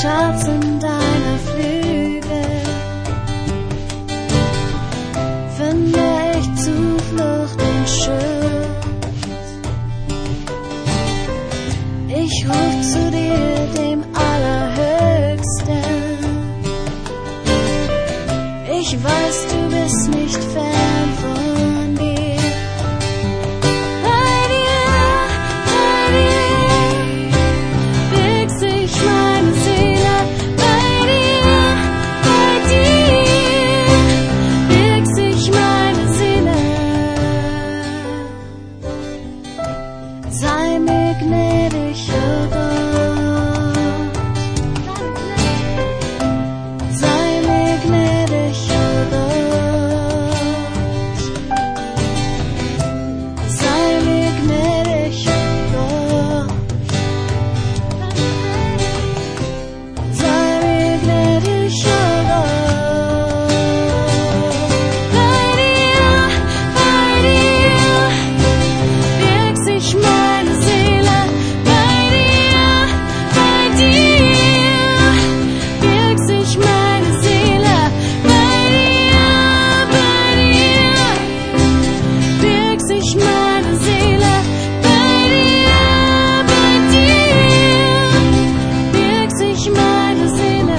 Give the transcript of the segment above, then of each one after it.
Schatz in deiner Flügel, finde ich Zuflucht und Schutz. Ich ruf zu dir, dem Allerhöchsten. Ich weiß, du bist nicht fern von mir. Bei dir birgt sich meine Seele. Bei dir birgt sich meine Seele. Sei mir gnädig, oh Gott. Sei mir gnädig, oh Gott. Sei mir gnädig, oh Gott. Sei mir gnädig, oh Gott. Bei dir birgt sich meine Seele. Bei dir birgt sich meine Seele. Bei dir birgt sich meine Seele. Bei dir birgt sich meine Seele.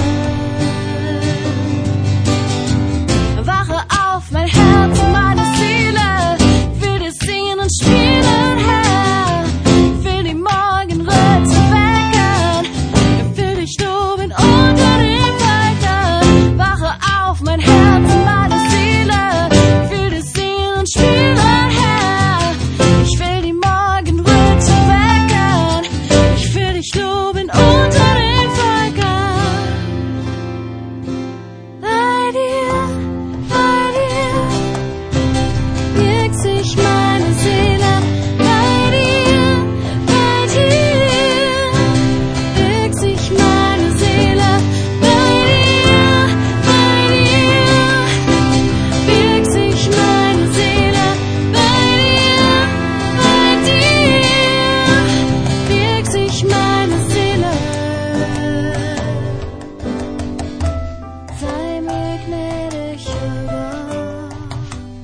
Wache auf, mein Herz und meine Seele, will dir singen und spielen, Herr, will die Morgenröte wecken, will dich loben unter den Völkern. Wache auf, mein Herz und meine Seele, will dir singen und spielen, Herr, ich will die Morgenröte wecken, ich will dich loben unter den Völkern. Bei dir birgt sich meine Seele. Bei dir birgt sich meine Seele. Bei dir birgt sich meine Seele. Bei dir birgt sich meine Seele. Sei mir gnädig, oh Gott.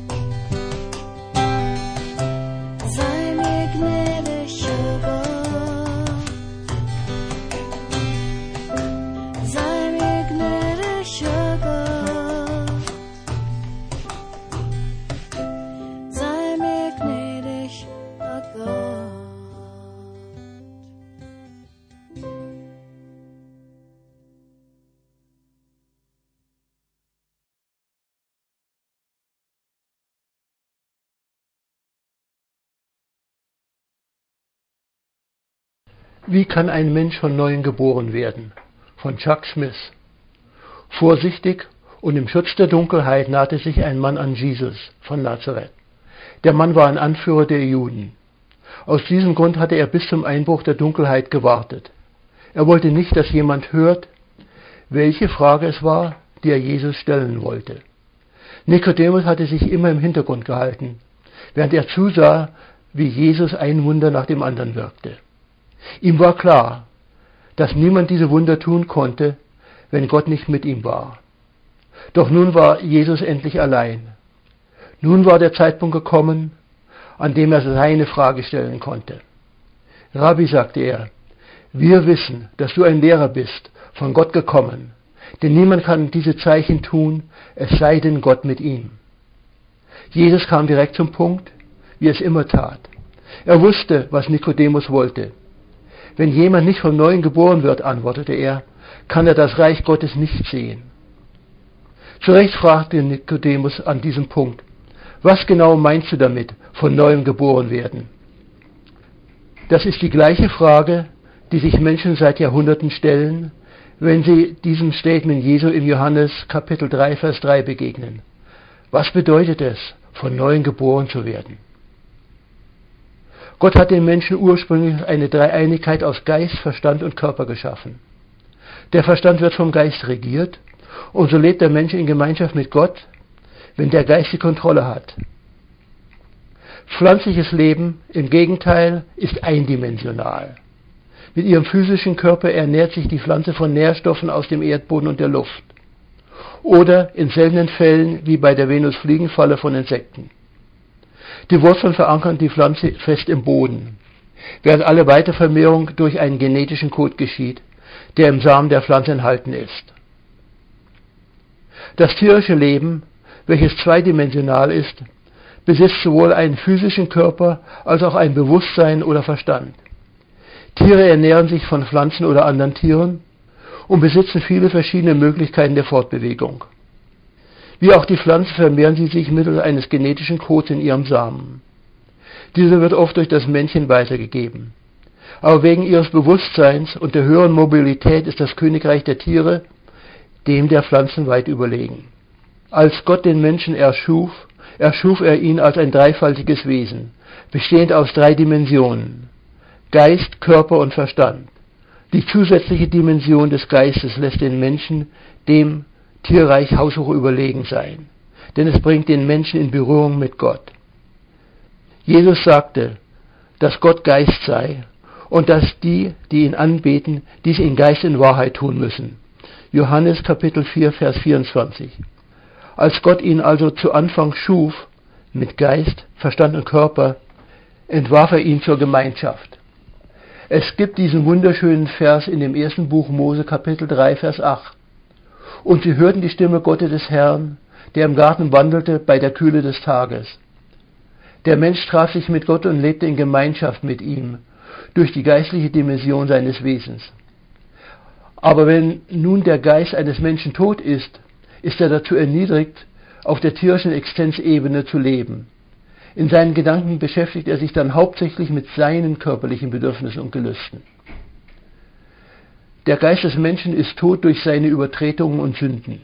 Sei mir gnädig, oh Gott. Sei mir gnädig, oh Gott. Sei mir gnädig, oh Gott. Wie kann ein Mensch von Neuem geboren werden? Von Chuck Smith. Vorsichtig und im Schutz der Dunkelheit nahte sich ein Mann an Jesus von Nazareth. Der Mann war ein Anführer der Juden. Aus diesem Grund hatte er bis zum Einbruch der Dunkelheit gewartet. Er wollte nicht, dass jemand hört, welche Frage es war, die er Jesus stellen wollte. Nikodemus hatte sich immer im Hintergrund gehalten, während er zusah, wie Jesus ein Wunder nach dem anderen wirkte. Ihm war klar, dass niemand diese Wunder tun konnte, wenn Gott nicht mit ihm war. Doch nun war Jesus endlich allein. Nun war der Zeitpunkt gekommen, an dem er seine Frage stellen konnte. Rabbi, sagte er, wir wissen, dass du ein Lehrer bist, von Gott gekommen, denn niemand kann diese Zeichen tun, es sei denn Gott mit ihm. Jesus kam direkt zum Punkt, wie es immer tat. Er wusste, was Nikodemus wollte. Wenn jemand nicht von Neuem geboren wird, antwortete er, kann er das Reich Gottes nicht sehen. Zu Recht fragte Nikodemus an diesem Punkt, was genau meinst du damit, von Neuem geboren werden? Das ist die gleiche Frage, die sich Menschen seit Jahrhunderten stellen, wenn sie diesem Statement Jesu im Johannes Kapitel 3, Vers 3 begegnen. Was bedeutet es, von Neuem geboren zu werden? Gott hat den Menschen ursprünglich eine Dreieinigkeit aus Geist, Verstand und Körper geschaffen. Der Verstand wird vom Geist regiert und so lebt der Mensch in Gemeinschaft mit Gott, wenn der Geist die Kontrolle hat. Pflanzliches Leben im Gegenteil ist eindimensional. Mit ihrem physischen Körper ernährt sich die Pflanze von Nährstoffen aus dem Erdboden und der Luft. Oder in seltenen Fällen, wie bei der Venusfliegenfalle, von Insekten. Die Wurzeln verankern die Pflanze fest im Boden, während alle Weitervermehrung durch einen genetischen Code geschieht, der im Samen der Pflanze enthalten ist. Das tierische Leben, welches zweidimensional ist, besitzt sowohl einen physischen Körper als auch ein Bewusstsein oder Verstand. Tiere ernähren sich von Pflanzen oder anderen Tieren und besitzen viele verschiedene Möglichkeiten der Fortbewegung. Wie auch die Pflanzen vermehren sie sich mittels eines genetischen Codes in ihrem Samen. Dieser wird oft durch das Männchen weitergegeben. Aber wegen ihres Bewusstseins und der höheren Mobilität ist das Königreich der Tiere dem der Pflanzen weit überlegen. Als Gott den Menschen erschuf er ihn als ein dreifaltiges Wesen, bestehend aus 3 Dimensionen: Geist, Körper und Verstand. Die zusätzliche Dimension des Geistes lässt den Menschen dem Tierreich haushoch überlegen sein, denn es bringt den Menschen in Berührung mit Gott. Jesus sagte, dass Gott Geist sei und dass die ihn anbeten, dies in Geist und Wahrheit tun müssen. Johannes Kapitel 4, Vers 24. Als Gott ihn also zu Anfang schuf, mit Geist, Verstand und Körper, entwarf er ihn zur Gemeinschaft. Es gibt diesen wunderschönen Vers in dem 1. Buch Mose, Kapitel 3, Vers 8. Und sie hörten die Stimme Gottes des Herrn, der im Garten wandelte bei der Kühle des Tages. Der Mensch traf sich mit Gott und lebte in Gemeinschaft mit ihm, durch die geistliche Dimension seines Wesens. Aber wenn nun der Geist eines Menschen tot ist, ist er dazu erniedrigt, auf der tierischen Existenzebene zu leben. In seinen Gedanken beschäftigt er sich dann hauptsächlich mit seinen körperlichen Bedürfnissen und Gelüsten. Der Geist des Menschen ist tot durch seine Übertretungen und Sünden.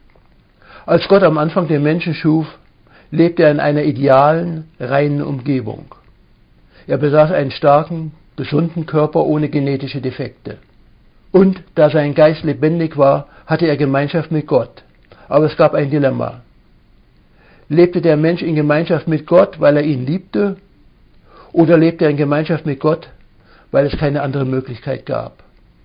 Als Gott am Anfang den Menschen schuf, lebte er in einer idealen, reinen Umgebung. Er besaß einen starken, gesunden Körper ohne genetische Defekte. Und da sein Geist lebendig war, hatte er Gemeinschaft mit Gott. Aber es gab ein Dilemma. Lebte der Mensch in Gemeinschaft mit Gott, weil er ihn liebte, oder lebte er in Gemeinschaft mit Gott, weil es keine andere Möglichkeit gab?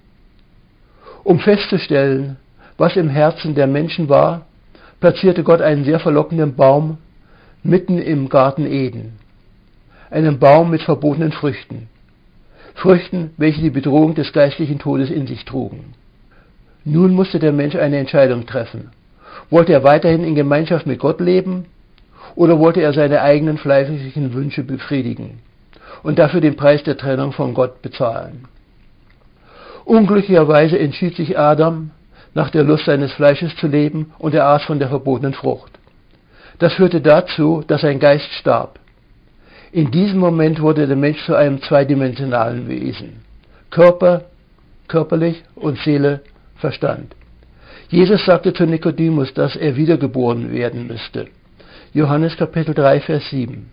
Um festzustellen, was im Herzen der Menschen war, platzierte Gott einen sehr verlockenden Baum mitten im Garten Eden. Einen Baum mit verbotenen Früchten. Früchten, welche die Bedrohung des geistlichen Todes in sich trugen. Nun musste der Mensch eine Entscheidung treffen. Wollte er weiterhin in Gemeinschaft mit Gott leben oder wollte er seine eigenen fleischlichen Wünsche befriedigen und dafür den Preis der Trennung von Gott bezahlen? Unglücklicherweise entschied sich Adam, nach der Lust seines Fleisches zu leben, und er aß von der verbotenen Frucht. Das führte dazu, dass sein Geist starb. In diesem Moment wurde der Mensch zu einem zweidimensionalen Wesen. Körper, körperlich, und Seele, Verstand. Jesus sagte zu Nikodemus, dass er wiedergeboren werden müsste. Johannes Kapitel 3, Vers 7.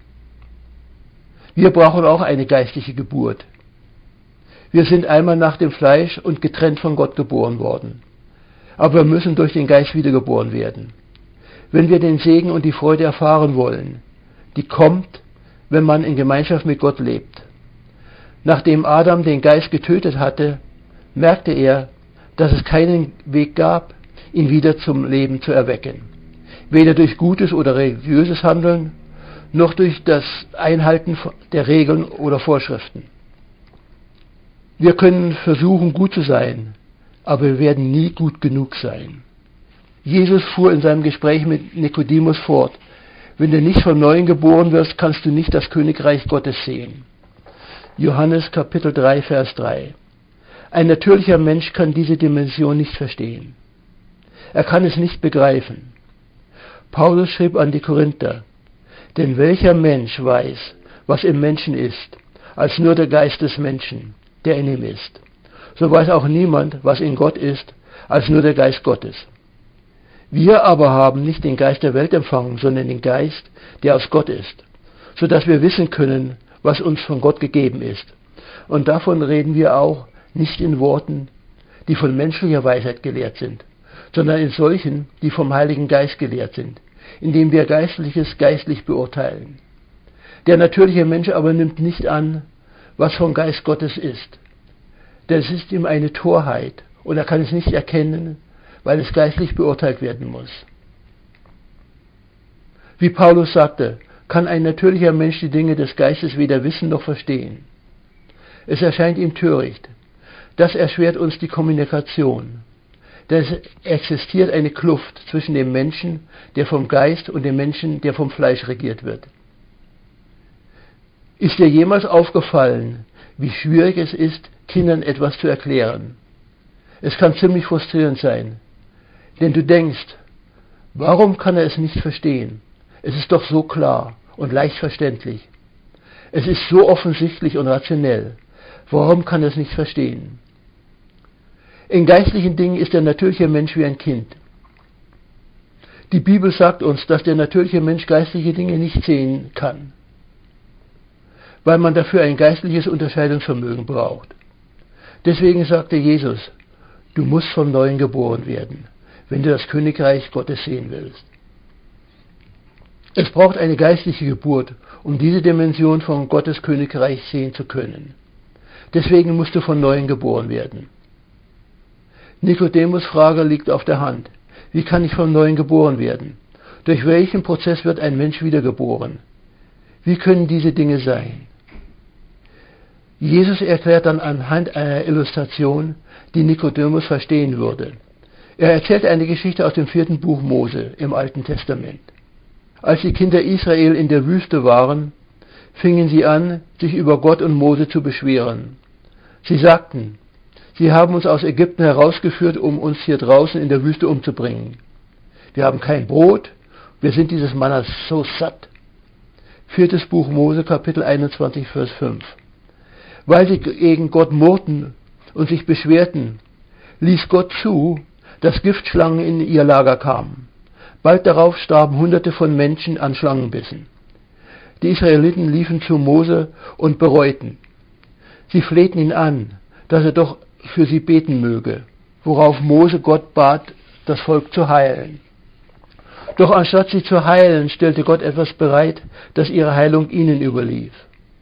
Wir brauchen auch eine geistliche Geburt. Wir sind einmal nach dem Fleisch und getrennt von Gott geboren worden. Aber wir müssen durch den Geist wiedergeboren werden. Wenn wir den Segen und die Freude erfahren wollen, die kommt, wenn man in Gemeinschaft mit Gott lebt. Nachdem Adam den Geist getötet hatte, merkte er, dass es keinen Weg gab, ihn wieder zum Leben zu erwecken. Weder durch gutes oder religiöses Handeln, noch durch das Einhalten der Regeln oder Vorschriften. Wir können versuchen, gut zu sein, aber wir werden nie gut genug sein. Jesus fuhr in seinem Gespräch mit Nikodemus fort: Wenn du nicht von Neuem geboren wirst, kannst du nicht das Königreich Gottes sehen. Johannes Kapitel 3, Vers 3. Ein natürlicher Mensch kann diese Dimension nicht verstehen. Er kann es nicht begreifen. Paulus schrieb an die Korinther: Denn welcher Mensch weiß, was im Menschen ist, als nur der Geist des Menschen, der in ihm ist? So weiß auch niemand, was in Gott ist, als nur der Geist Gottes. Wir aber haben nicht den Geist der Welt empfangen, sondern den Geist, der aus Gott ist, so dass wir wissen können, was uns von Gott gegeben ist. Und davon reden wir auch nicht in Worten, die von menschlicher Weisheit gelehrt sind, sondern in solchen, die vom Heiligen Geist gelehrt sind, indem wir Geistliches geistlich beurteilen. Der natürliche Mensch aber nimmt nicht an, was vom Geist Gottes ist. Das ist ihm eine Torheit und er kann es nicht erkennen, weil es geistlich beurteilt werden muss. Wie Paulus sagte, kann ein natürlicher Mensch die Dinge des Geistes weder wissen noch verstehen. Es erscheint ihm töricht. Das erschwert uns die Kommunikation. Denn es existiert eine Kluft zwischen dem Menschen, der vom Geist, und dem Menschen, der vom Fleisch regiert wird. Ist dir jemals aufgefallen, wie schwierig es ist, Kindern etwas zu erklären? Es kann ziemlich frustrierend sein, denn du denkst, warum kann er es nicht verstehen? Es ist doch so klar und leicht verständlich. Es ist so offensichtlich und rationell. Warum kann er es nicht verstehen? In geistlichen Dingen ist der natürliche Mensch wie ein Kind. Die Bibel sagt uns, dass der natürliche Mensch geistliche Dinge nicht sehen kann, weil man dafür ein geistliches Unterscheidungsvermögen braucht. Deswegen sagte Jesus, du musst vom Neuen geboren werden, wenn du das Königreich Gottes sehen willst. Es braucht eine geistliche Geburt, um diese Dimension von Gottes Königreich sehen zu können. Deswegen musst du von Neuem geboren werden. Nikodemus' Frage liegt auf der Hand. Wie kann ich vom Neuen geboren werden? Durch welchen Prozess wird ein Mensch wiedergeboren? Wie können diese Dinge sein? Jesus erklärt dann anhand einer Illustration, die Nikodemus verstehen würde. Er erzählt eine Geschichte aus dem 4. Buch Mose im Alten Testament. Als die Kinder Israel in der Wüste waren, fingen sie an, sich über Gott und Mose zu beschweren. Sie sagten, sie haben uns aus Ägypten herausgeführt, um uns hier draußen in der Wüste umzubringen. Wir haben kein Brot, wir sind dieses Manna so satt. 4. Buch Mose, Kapitel 21, Vers 5. Weil sie gegen Gott murrten und sich beschwerten, ließ Gott zu, dass Giftschlangen in ihr Lager kamen. Bald darauf starben Hunderte von Menschen an Schlangenbissen. Die Israeliten liefen zu Mose und bereuten. Sie flehten ihn an, dass er doch für sie beten möge, worauf Mose Gott bat, das Volk zu heilen. Doch anstatt sie zu heilen, stellte Gott etwas bereit, das ihre Heilung ihnen überlief.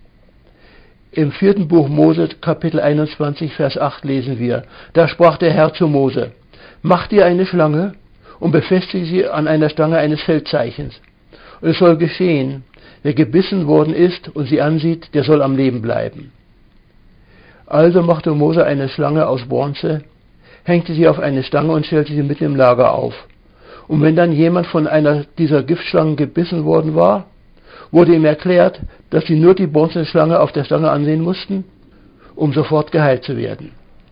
Im 4. Buch Mose, Kapitel 21, Vers 8 lesen wir, da sprach der Herr zu Mose, mach dir eine Schlange und befestige sie an einer Stange eines Feldzeichens. Und es soll geschehen, wer gebissen worden ist und sie ansieht, der soll am Leben bleiben. Also machte Mose eine Schlange aus Bronze, hängte sie auf eine Stange und stellte sie mitten im Lager auf. Und wenn dann jemand von einer dieser Giftschlangen gebissen worden war, wurde ihm erklärt, dass sie nur die Bronzeschlange auf der Stange ansehen mussten, um sofort geheilt zu werden.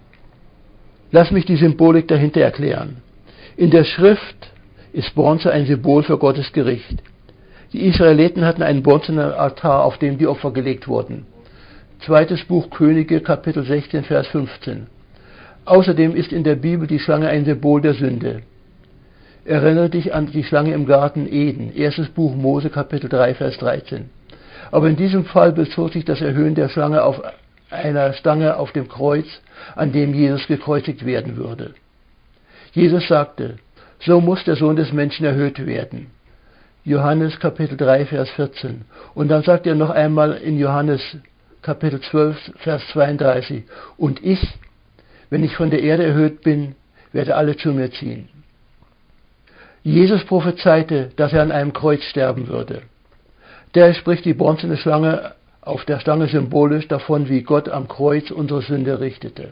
Lass mich die Symbolik dahinter erklären. In der Schrift ist Bronze ein Symbol für Gottes Gericht. Die Israeliten hatten einen bronzenen Altar, auf dem die Opfer gelegt wurden. 2. Buch Könige, Kapitel 16, Vers 15. Außerdem ist in der Bibel die Schlange ein Symbol der Sünde. Erinnere dich an die Schlange im Garten Eden, 1. Buch Mose, Kapitel 3, Vers 13. Aber in diesem Fall bezog sich das Erhöhen der Schlange auf einer Stange auf dem Kreuz, an dem Jesus gekreuzigt werden würde. Jesus sagte, so muss der Sohn des Menschen erhöht werden. Johannes Kapitel 3, Vers 14. Und dann sagt er noch einmal in Johannes Kapitel 12, Vers 32, und ich, wenn ich von der Erde erhöht bin, werde alle zu mir ziehen. Jesus prophezeite, dass er an einem Kreuz sterben würde. Der spricht die bronzene Schlange auf der Stange symbolisch davon, wie Gott am Kreuz unsere Sünde richtete.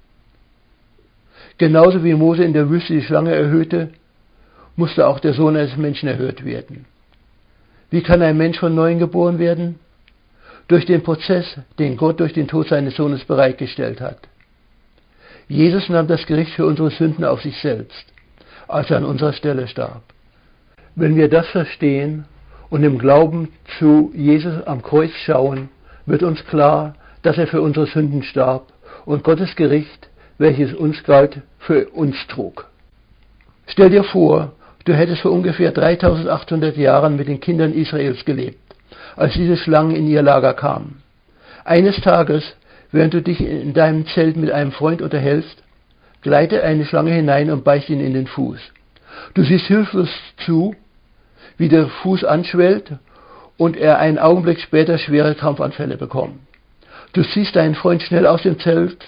Genauso wie Mose in der Wüste die Schlange erhöhte, musste auch der Sohn eines Menschen erhöht werden. Wie kann ein Mensch von Neuem geboren werden? Durch den Prozess, den Gott durch den Tod seines Sohnes bereitgestellt hat. Jesus nahm das Gericht für unsere Sünden auf sich selbst, als er an unserer Stelle starb. Wenn wir das verstehen und im Glauben zu Jesus am Kreuz schauen, wird uns klar, dass er für unsere Sünden starb und Gottes Gericht, welches uns galt, für uns trug. Stell dir vor, du hättest vor ungefähr 3800 Jahren mit den Kindern Israels gelebt, als diese Schlangen in ihr Lager kamen. Eines Tages, während du dich in deinem Zelt mit einem Freund unterhältst, gleitet eine Schlange hinein und beißt ihn in den Fuß. Du siehst hilflos zu, wie der Fuß anschwellt und er einen Augenblick später schwere Krampfanfälle bekommt. Du ziehst deinen Freund schnell aus dem Zelt,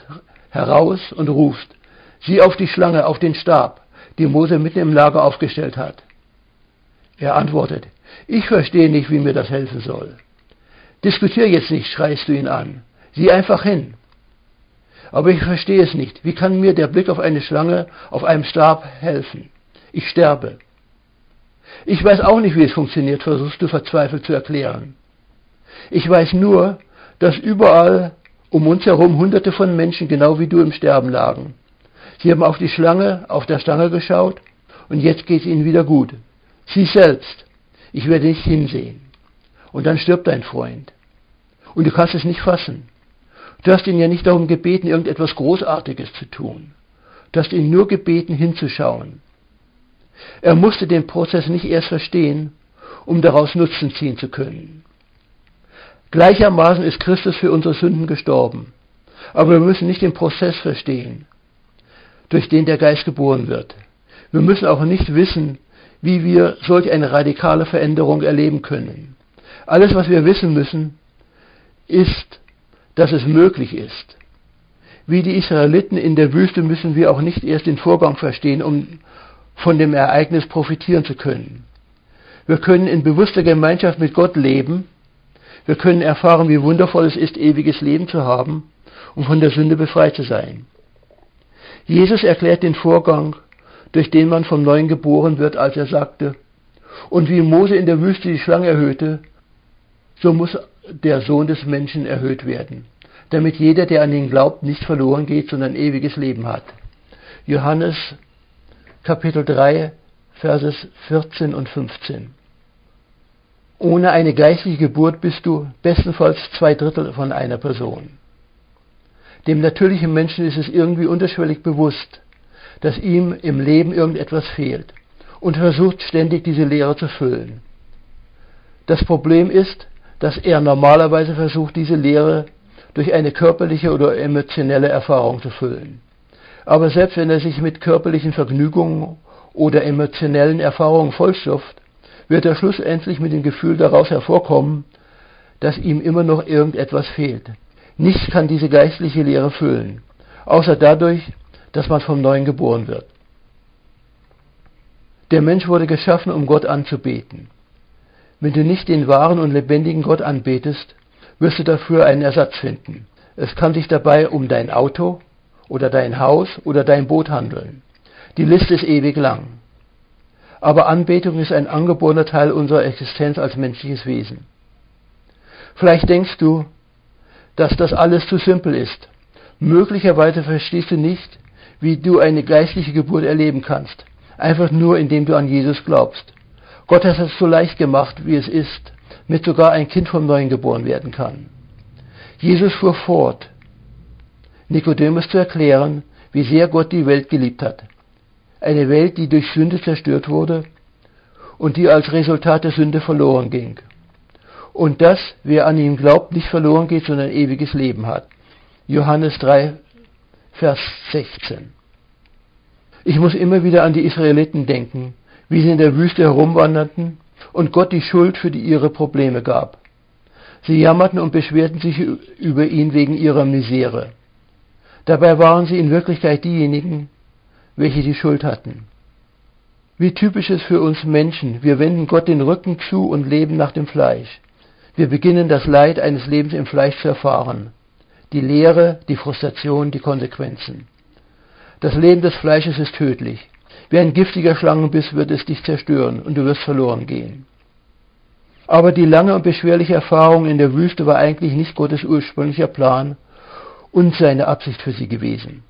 heraus und rufst, sieh auf die Schlange, auf den Stab, die Mose mitten im Lager aufgestellt hat. Er antwortet, ich verstehe nicht, wie mir das helfen soll. Diskutier jetzt nicht, schreist du ihn an. Sieh einfach hin. Aber ich verstehe es nicht. Wie kann mir der Blick auf eine Schlange, auf einem Stab helfen? Ich sterbe. Ich weiß auch nicht, wie es funktioniert, versuchst du verzweifelt zu erklären. Ich weiß nur, dass überall um uns herum Hunderte von Menschen genau wie du im Sterben lagen. Sie haben auf die Schlange, auf der Stange geschaut und jetzt geht es ihnen wieder gut. Sieh selbst, ich werde nicht hinsehen. Und dann stirbt dein Freund. Und du kannst es nicht fassen. Du hast ihn ja nicht darum gebeten, irgendetwas Großartiges zu tun. Du hast ihn nur gebeten, hinzuschauen. Er musste den Prozess nicht erst verstehen, um daraus Nutzen ziehen zu können. Gleichermaßen ist Christus für unsere Sünden gestorben. Aber wir müssen nicht den Prozess verstehen, durch den der Geist geboren wird. Wir müssen auch nicht wissen, wie wir solch eine radikale Veränderung erleben können. Alles, was wir wissen müssen, ist, dass es möglich ist. Wie die Israeliten in der Wüste müssen wir auch nicht erst den Vorgang verstehen, um von dem Ereignis profitieren zu können. Wir können in bewusster Gemeinschaft mit Gott leben. Wir können erfahren, wie wundervoll es ist, ewiges Leben zu haben und von der Sünde befreit zu sein. Jesus erklärt den Vorgang, durch den man vom Neuen geboren wird, als er sagte, und wie Mose in der Wüste die Schlange erhöhte, so muss der Sohn des Menschen erhöht werden, damit jeder, der an ihn glaubt, nicht verloren geht, sondern ewiges Leben hat. Johannes Kapitel 3, Verses 14 und 15. Ohne eine geistliche Geburt bist du bestenfalls 2/3 von einer Person. Dem natürlichen Menschen ist es irgendwie unterschwellig bewusst, dass ihm im Leben irgendetwas fehlt und versucht ständig diese Leere zu füllen. Das Problem ist, dass er normalerweise versucht, diese Leere durch eine körperliche oder emotionelle Erfahrung zu füllen. Aber selbst wenn er sich mit körperlichen Vergnügungen oder emotionellen Erfahrungen vollstopft, wird er schlussendlich mit dem Gefühl daraus hervorkommen, dass ihm immer noch irgendetwas fehlt. Nichts kann diese geistliche Leere füllen, außer dadurch, dass man vom Neuen geboren wird. Der Mensch wurde geschaffen, um Gott anzubeten. Wenn du nicht den wahren und lebendigen Gott anbetest, wirst du dafür einen Ersatz finden. Es kann sich dabei um dein Auto oder dein Haus oder dein Boot handeln. Die Liste ist ewig lang. Aber Anbetung ist ein angeborener Teil unserer Existenz als menschliches Wesen. Vielleicht denkst du, dass das alles zu simpel ist. Möglicherweise verstehst du nicht, wie du eine geistliche Geburt erleben kannst. Einfach nur, indem du an Jesus glaubst. Gott hat es so leicht gemacht, wie es ist, mit sogar ein Kind vom Neuen geboren werden kann. Jesus fuhr fort, Nikodemus zu erklären, wie sehr Gott die Welt geliebt hat. Eine Welt, die durch Sünde zerstört wurde und die als Resultat der Sünde verloren ging. Und dass, wer an ihn glaubt, nicht verloren geht, sondern ewiges Leben hat. Johannes 3, Vers 16. Ich muss immer wieder an die Israeliten denken, wie sie in der Wüste herumwanderten und Gott die Schuld für ihre Probleme gab. Sie jammerten und beschwerten sich über ihn wegen ihrer Misere. Dabei waren sie in Wirklichkeit diejenigen, welche die Schuld hatten. Wie typisch ist für uns Menschen, wir wenden Gott den Rücken zu und leben nach dem Fleisch. Wir beginnen das Leid eines Lebens im Fleisch zu erfahren. Die Leere, die Frustration, die Konsequenzen. Das Leben des Fleisches ist tödlich. Wie ein giftiger Schlangenbiss wird es dich zerstören und du wirst verloren gehen. Aber die lange und beschwerliche Erfahrung in der Wüste war eigentlich nicht Gottes ursprünglicher Plan und seine Absicht für sie gewesen.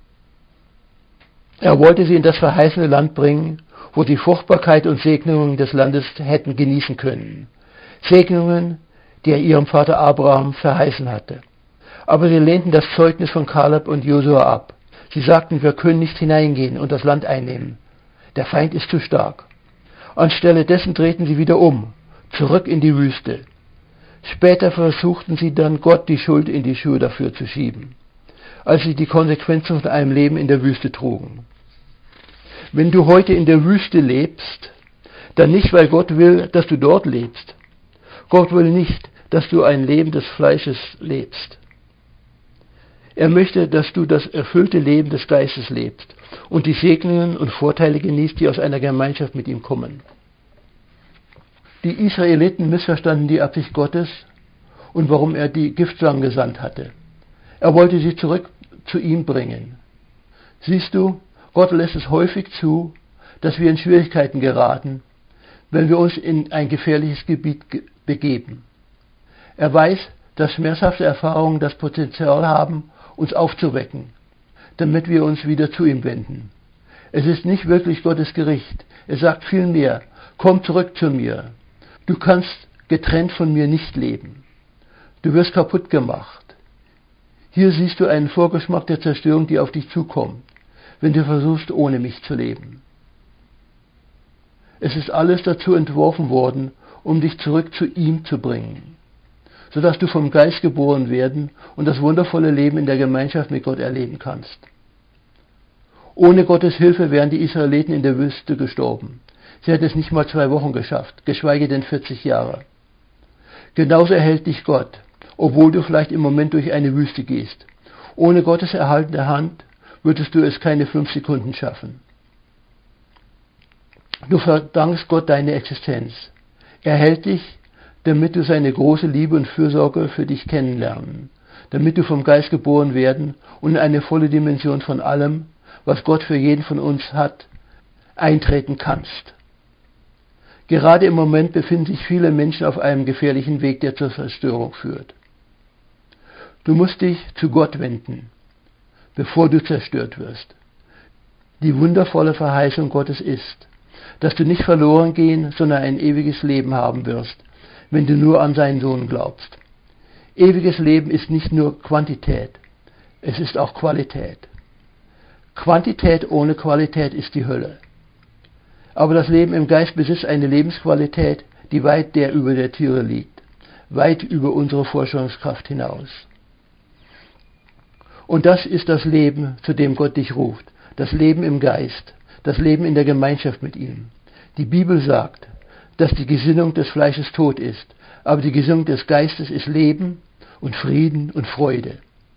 Er wollte sie in das verheißene Land bringen, wo sie Fruchtbarkeit und Segnungen des Landes hätten genießen können. Segnungen, die er ihrem Vater Abraham verheißen hatte. Aber sie lehnten das Zeugnis von Kaleb und Josua ab. Sie sagten, wir können nicht hineingehen und das Land einnehmen. Der Feind ist zu stark. Anstelle dessen drehten sie wieder um, zurück in die Wüste. Später versuchten sie dann, Gott die Schuld in die Schuhe dafür zu schieben, als sie die Konsequenzen von einem Leben in der Wüste trugen. Wenn du heute in der Wüste lebst, dann nicht, weil Gott will, dass du dort lebst. Gott will nicht, dass du ein Leben des Fleisches lebst. Er möchte, dass du das erfüllte Leben des Geistes lebst und die Segnungen und Vorteile genießt, die aus einer Gemeinschaft mit ihm kommen. Die Israeliten missverstanden die Absicht Gottes und warum er die Giftschlangen gesandt hatte. Er wollte sie zurück zu ihm bringen. Siehst du, Gott lässt es häufig zu, dass wir in Schwierigkeiten geraten, wenn wir uns in ein gefährliches Gebiet begeben. Er weiß, dass schmerzhafte Erfahrungen das Potenzial haben, uns aufzuwecken, damit wir uns wieder zu ihm wenden. Es ist nicht wirklich Gottes Gericht. Er sagt vielmehr, komm zurück zu mir. Du kannst getrennt von mir nicht leben. Du wirst kaputt gemacht. Hier siehst du einen Vorgeschmack der Zerstörung, die auf dich zukommt, wenn du versuchst, ohne mich zu leben. Es ist alles dazu entworfen worden, um dich zurück zu ihm zu bringen, sodass du vom Geist geboren werden und das wundervolle Leben in der Gemeinschaft mit Gott erleben kannst. Ohne Gottes Hilfe wären die Israeliten in der Wüste gestorben. Sie hätten es nicht mal 2 Wochen geschafft, geschweige denn 40 Jahre. Genauso erhält dich Gott, obwohl du vielleicht im Moment durch eine Wüste gehst. Ohne Gottes erhaltene Hand würdest du es keine 5 Sekunden schaffen. Du verdankst Gott deine Existenz. Er hält dich, damit du seine große Liebe und Fürsorge für dich kennenlernen, damit du vom Geist geboren werden und in eine volle Dimension von allem, was Gott für jeden von uns hat, eintreten kannst. Gerade im Moment befinden sich viele Menschen auf einem gefährlichen Weg, der zur Zerstörung führt. Du musst dich zu Gott wenden, bevor du zerstört wirst. Die wundervolle Verheißung Gottes ist, dass du nicht verloren gehen, sondern ein ewiges Leben haben wirst, wenn du nur an seinen Sohn glaubst. Ewiges Leben ist nicht nur Quantität, es ist auch Qualität. Quantität ohne Qualität ist die Hölle. Aber das Leben im Geist besitzt eine Lebensqualität, die weit über der Tiere liegt, weit über unsere Vorstellungskraft hinaus. Und das ist das Leben, zu dem Gott dich ruft, das Leben im Geist, das Leben in der Gemeinschaft mit ihm. Die Bibel sagt, dass die Gesinnung des Fleisches Tod ist, aber die Gesinnung des Geistes ist Leben und Frieden und Freude.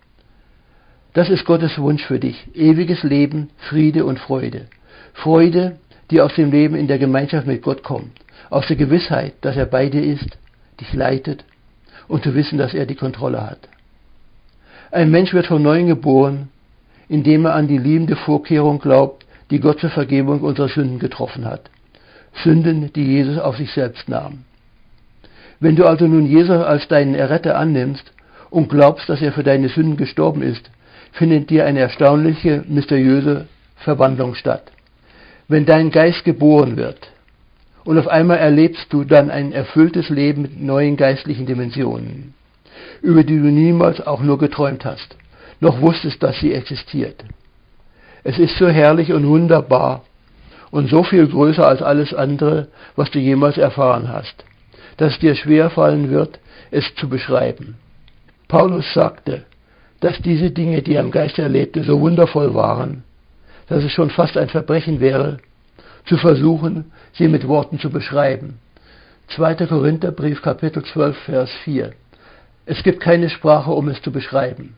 Das ist Gottes Wunsch für dich, ewiges Leben, Friede und Freude. Freude, die aus dem Leben in der Gemeinschaft mit Gott kommt, aus der Gewissheit, dass er bei dir ist, dich leitet und zu wissen, dass er die Kontrolle hat. Ein Mensch wird von Neuem geboren, indem er an die liebende Vorkehrung glaubt, die Gott zur Vergebung unserer Sünden getroffen hat. Sünden, die Jesus auf sich selbst nahm. Wenn du also nun Jesus als deinen Erretter annimmst und glaubst, dass er für deine Sünden gestorben ist, findet dir eine erstaunliche, mysteriöse Verwandlung statt. Wenn dein Geist geboren wird und auf einmal erlebst du dann ein erfülltes Leben mit neuen geistlichen Dimensionen, über die du niemals auch nur geträumt hast, noch wusstest, dass sie existiert. Es ist so herrlich und wunderbar und so viel größer als alles andere, was du jemals erfahren hast, dass es dir schwerfallen wird, es zu beschreiben. Paulus sagte, dass diese Dinge, die er im Geist erlebte, so wundervoll waren, dass es schon fast ein Verbrechen wäre, zu versuchen, sie mit Worten zu beschreiben. 2. Korintherbrief, Kapitel 12, Vers 4. Es gibt keine Sprache, um es zu beschreiben.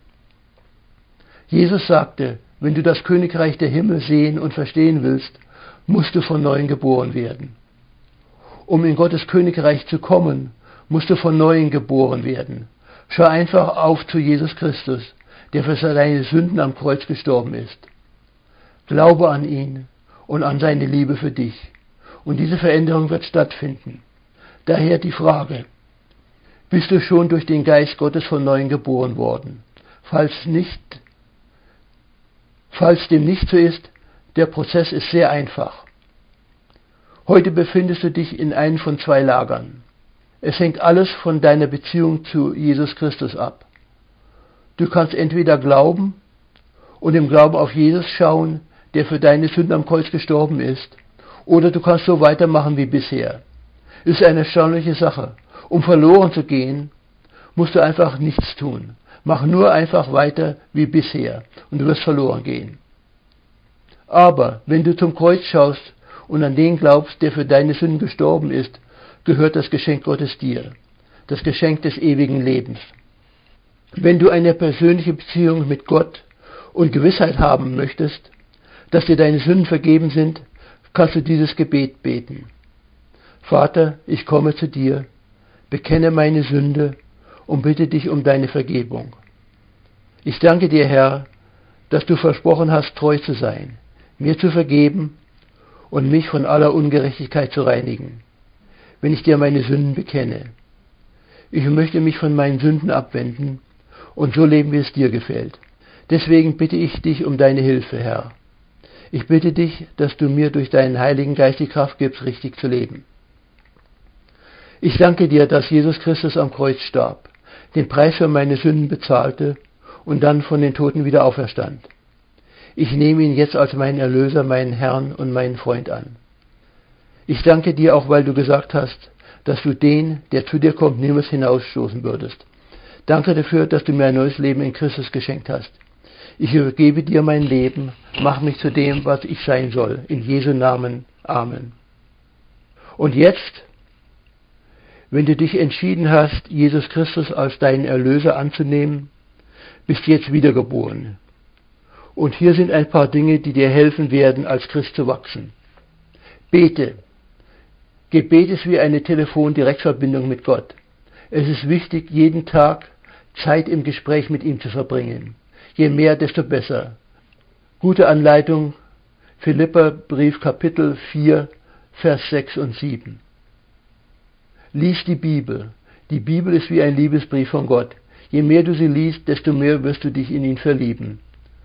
Jesus sagte, wenn du das Königreich der Himmel sehen und verstehen willst, musst du von Neuem geboren werden. Um in Gottes Königreich zu kommen, musst du von Neuem geboren werden. Schau einfach auf zu Jesus Christus, der für deine Sünden am Kreuz gestorben ist. Glaube an ihn und an seine Liebe für dich. Und diese Veränderung wird stattfinden. Daher die Frage, bist du schon durch den Geist Gottes von Neuem geboren worden? Falls dem nicht so ist, der Prozess ist sehr einfach. Heute befindest du dich in einem von 2 Lagern. Es hängt alles von deiner Beziehung zu Jesus Christus ab. Du kannst entweder glauben und im Glauben auf Jesus schauen, der für deine Sünden am Kreuz gestorben ist, oder du kannst so weitermachen wie bisher. Es ist eine erstaunliche Sache. Um verloren zu gehen, musst du einfach nichts tun. Mach nur einfach weiter wie bisher und du wirst verloren gehen. Aber wenn du zum Kreuz schaust und an den glaubst, der für deine Sünden gestorben ist, gehört das Geschenk Gottes dir, das Geschenk des ewigen Lebens. Wenn du eine persönliche Beziehung mit Gott und Gewissheit haben möchtest, dass dir deine Sünden vergeben sind, kannst du dieses Gebet beten. Vater, ich komme zu dir, bekenne meine Sünde und bitte dich um deine Vergebung. Ich danke dir, Herr, dass du versprochen hast, treu zu sein, mir zu vergeben und mich von aller Ungerechtigkeit zu reinigen, wenn ich dir meine Sünden bekenne. Ich möchte mich von meinen Sünden abwenden und so leben, wie es dir gefällt. Deswegen bitte ich dich um deine Hilfe, Herr. Ich bitte dich, dass du mir durch deinen Heiligen Geist die Kraft gibst, richtig zu leben. Ich danke dir, dass Jesus Christus am Kreuz starb, den Preis für meine Sünden bezahlte und dann von den Toten wieder auferstand. Ich nehme ihn jetzt als meinen Erlöser, meinen Herrn und meinen Freund an. Ich danke dir auch, weil du gesagt hast, dass du den, der zu dir kommt, niemals hinausstoßen würdest. Danke dafür, dass du mir ein neues Leben in Christus geschenkt hast. Ich übergebe dir mein Leben, mach mich zu dem, was ich sein soll. In Jesu Namen. Amen. Und jetzt, wenn du dich entschieden hast, Jesus Christus als deinen Erlöser anzunehmen, bist du jetzt wiedergeboren. Und hier sind ein paar Dinge, die dir helfen werden, als Christ zu wachsen. Bete. Gebet ist wie eine Telefon-Direktverbindung mit Gott. Es ist wichtig, jeden Tag Zeit im Gespräch mit ihm zu verbringen. Je mehr, desto besser. Gute Anleitung, Philipperbrief Kapitel 4, Vers 6 und 7. Lies die Bibel. Die Bibel ist wie ein Liebesbrief von Gott. Je mehr du sie liest, desto mehr wirst du dich in ihn verlieben.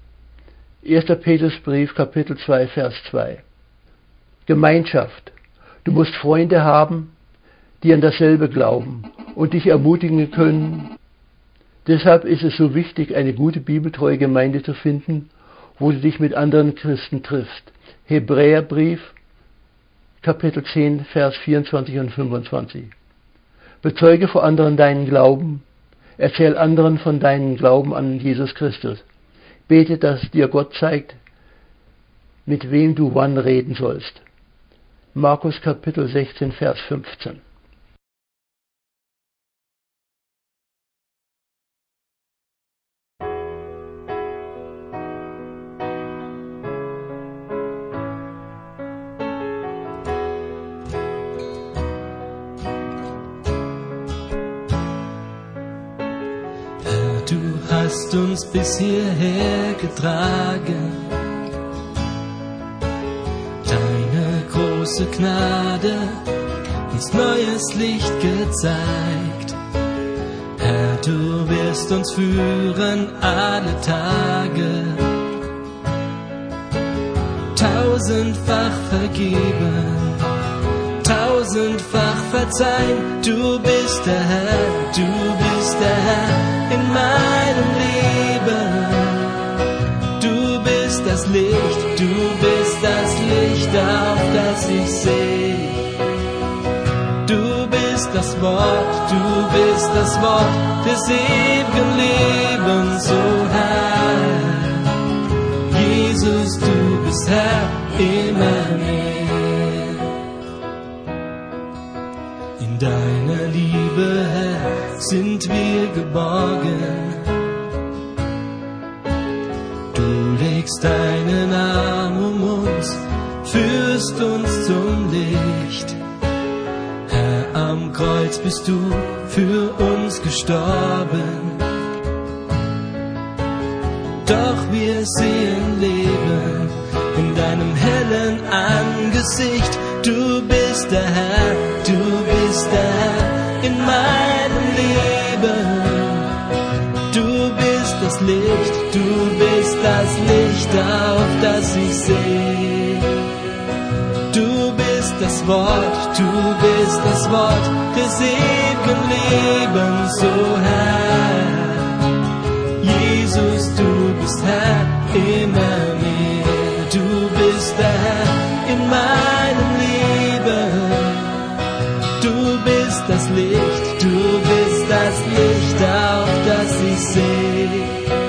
1. Petrusbrief Kapitel 2, Vers 2. Gemeinschaft. Du musst Freunde haben, die an dasselbe glauben und dich ermutigen können. Deshalb ist es so wichtig, eine gute bibeltreue Gemeinde zu finden, wo du dich mit anderen Christen triffst. Hebräerbrief, Kapitel 10, Vers 24 und 25. Bezeuge vor anderen deinen Glauben, erzähl anderen von deinem Glauben an Jesus Christus. Bete, dass dir Gott zeigt, mit wem du wann reden sollst. Markus Kapitel 16, Vers 15. Du hast uns bis hierher getragen, deine große Gnade uns neues Licht gezeigt. Herr, du wirst uns führen alle Tage, tausendfach vergeben, tausendfach verzeihen. Du bist der Herr, du bist der Herr in meinem Leben. Du bist das Licht, du bist das Licht, auf das ich sehe. Du bist das Wort, du bist das Wort des ewigen Lebens, so Herr. Jesus, du bist Herr immer mehr. In deiner Liebe, Herr, sind wir geborgen. Du legst deinen Arm um uns, führst uns zum Licht. Herr, am Kreuz bist du für uns gestorben. Doch wir sehen Leben in deinem hellen Angesicht. Du bist der Herr, du bist der Herr in meinem Leben. Du bist das Licht, du bist das Licht, auf das ich sehe. Du bist das Wort, du bist das Wort des ewigen Lebens, so Herr. Jesus, du bist Herr immer mehr. Du bist der Herr in meinem Leben. Du bist das Licht, du bist das Licht, auf das ich sehe.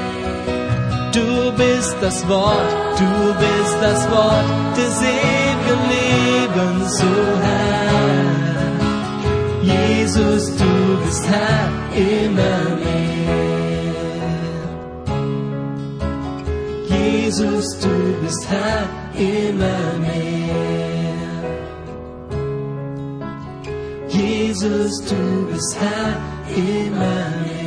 Du bist das Wort, du bist das Wort des ewigen Lebens, so Herr. Jesus, du bist Herr immer mehr. Jesus, du bist Herr immer mehr. Jesus, du bist Herr immer mehr.